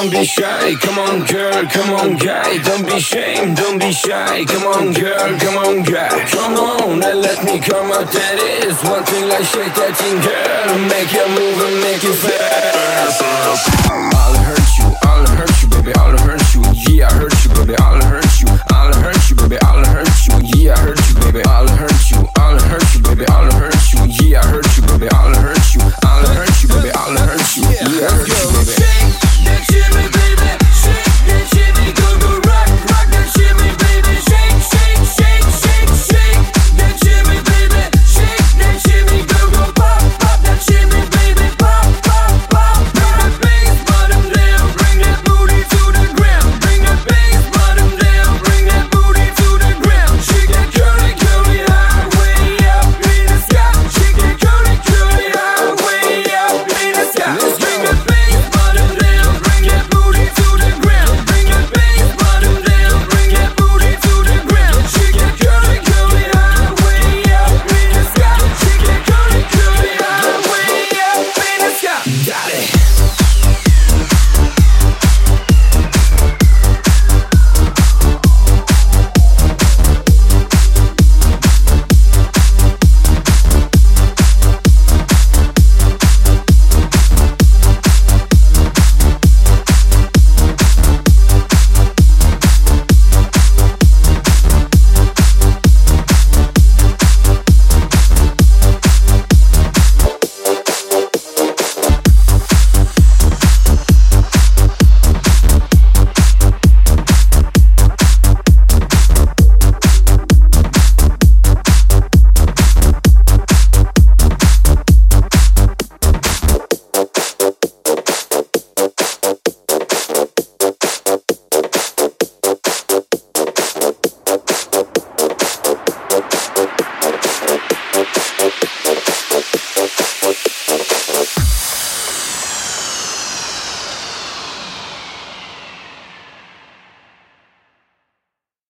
don't be shy. Come on, girl, come on, guy. Don't be ashamed, don't be shy. Come on, girl, come on, guy. Come on and let me come out. That is one thing like shake that thing, girl. Make you move and make you fast. I'll hurt you, baby. I'll hurt you. Yeah, I hurt you, baby. I'll hurt you. I'll hurt you, baby. I'll hurt you. Yeah, I hurt you, baby. I'll hurt you. I'll hurt you, baby. I'll hurt you. Yeah, I hurt you, baby. I'll hurt you. I'll hurt you, baby. I'll hurt you. Yeah, I hurt you, baby. Shake that shimmy, baby. Shake that shimmy, go go rock, rock that shimmy, baby. Shake, shake, shake, shake, shake that shimmy, baby. Shake that shimmy, go go pop, pop that shimmy, baby. Pop, pop, pop. Bring that bass bottom down, bring that booty to the ground. Bring that bass bottom down, bring that booty to the ground. Shake that curly, curly high, way up in the sky. Shake that curly, curly high, way up in the sky. Let's bring that bass bottom down, bring that booty to the ground. Bring that bass bottom down, bring that booty to the ground. Shake that curly, curly high, way up in the sky. Shake that curly, curly high, way up in the sky. Dale.